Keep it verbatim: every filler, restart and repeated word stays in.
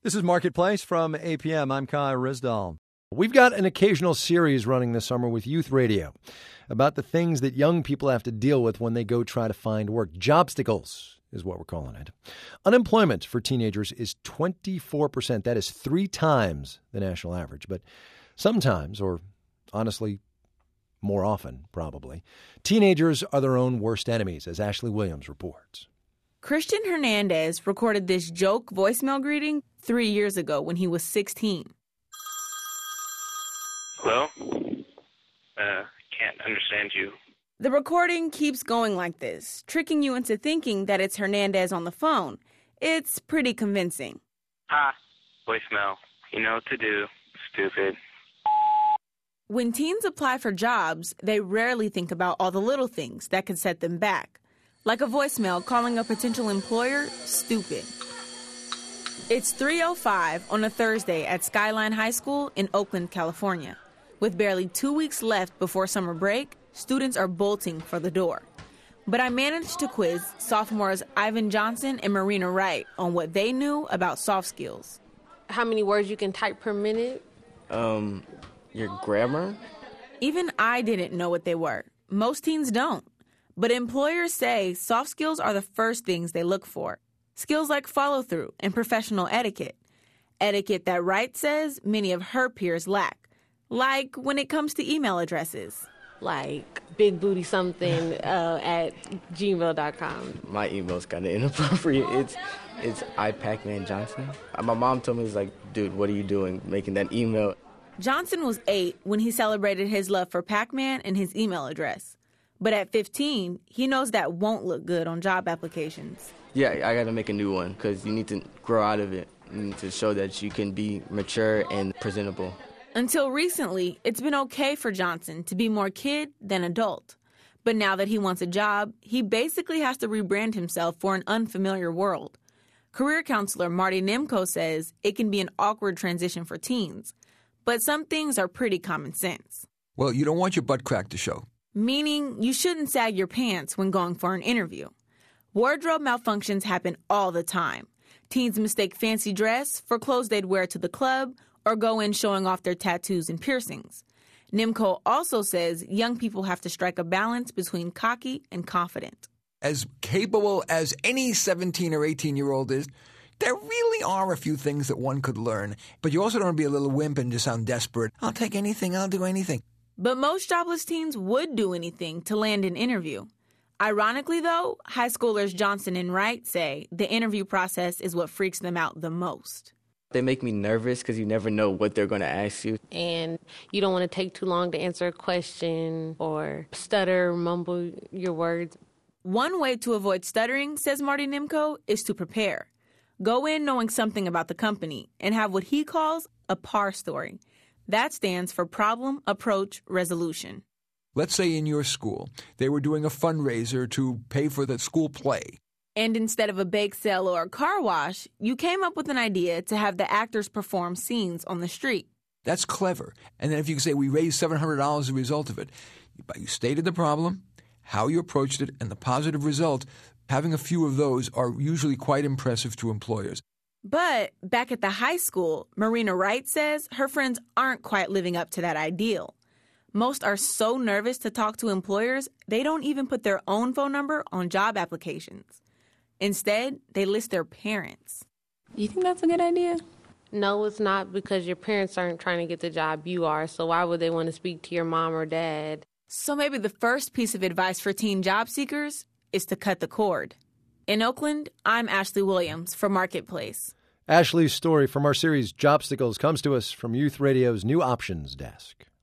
This is Marketplace from A P M. I'm Kai Rizdal. We've got an occasional series running this summer with Youth Radio about the things that young people have to deal with when they go try to find work. Jobsticles is what we're calling it. Unemployment for teenagers is twenty-four percent. That is three times the national average. But sometimes, or honestly, more often probably, teenagers are their own worst enemies, as Ashley Williams reports. Christian Hernandez recorded this joke voicemail greeting three years ago when he was sixteen. Hello? Uh, can't understand you. The recording keeps going like this, tricking you into thinking that it's Hernandez on the phone. It's pretty convincing. Ah, voicemail. You know what to do. Stupid. When teens apply for jobs, they rarely think about all the little things that could set them back. Like a voicemail calling a potential employer stupid. It's three oh five on a Thursday at Skyline High School in Oakland, California. With barely two weeks left before summer break, students are bolting for the door. But I managed to quiz sophomores Ivan Johnson and Marina Wright on what they knew about soft skills. How many words you can type per minute? Um, your grammar? Even I didn't know what they were. Most teens don't. But employers say soft skills are the first things they look for. Skills like follow-through and professional etiquette. Etiquette that Wright says many of her peers lack. Like when it comes to email addresses. Like big booty something uh, at gmail dot com. My email's kind of inappropriate. It's it's iPacmanJohnson. My mom told me, it's like, dude, what are you doing making that email? Johnson was eight when he celebrated his love for Pac-Man and his email address. But at fifteen, he knows that won't look good on job applications. Yeah, I got to make a new one because you need to grow out of it. You need to show that you can be mature and presentable. Until recently, it's been okay for Johnson to be more kid than adult. But now that he wants a job, he basically has to rebrand himself for an unfamiliar world. Career counselor Marty Nimko says it can be an awkward transition for teens. But some things are pretty common sense. Well, you don't want your butt crack to show. Meaning you shouldn't sag your pants when going for an interview. Wardrobe malfunctions happen all the time. Teens mistake fancy dress for clothes they'd wear to the club or go in showing off their tattoos and piercings. Nimco also says young people have to strike a balance between cocky and confident. As capable as any seventeen or eighteen-year-old is, there really are a few things that one could learn. But you also don't want to be a little wimp and just sound desperate. I'll take anything, I'll do anything. But most jobless teens would do anything to land an interview. Ironically, though, high schoolers Johnson and Wright say the interview process is what freaks them out the most. They make me nervous because you never know what they're going to ask you. And you don't want to take too long to answer a question or stutter, mumble your words. One way to avoid stuttering, says Marty Nimko, is to prepare. Go in knowing something about the company and have what he calls a P A R story. That stands for Problem, Approach, Resolution. Let's say in your school, they were doing a fundraiser to pay for the school play. And instead of a bake sale or a car wash, you came up with an idea to have the actors perform scenes on the street. That's clever. And then if you can say we raised seven hundred dollars as a result of it, but you stated the problem, how you approached it, and the positive result, having a few of those are usually quite impressive to employers. But back at the high school, Marina Wright says her friends aren't quite living up to that ideal. Most are so nervous to talk to employers, they don't even put their own phone number on job applications. Instead, they list their parents. You think that's a good idea? No, it's not, because your parents aren't trying to get the job you are, so why would they want to speak to your mom or dad? So maybe the first piece of advice for teen job seekers is to cut the cord. In Oakland, I'm Ashley Williams for Marketplace. Ashley's story from our series Jobsticles comes to us from Youth Radio's New Options Desk.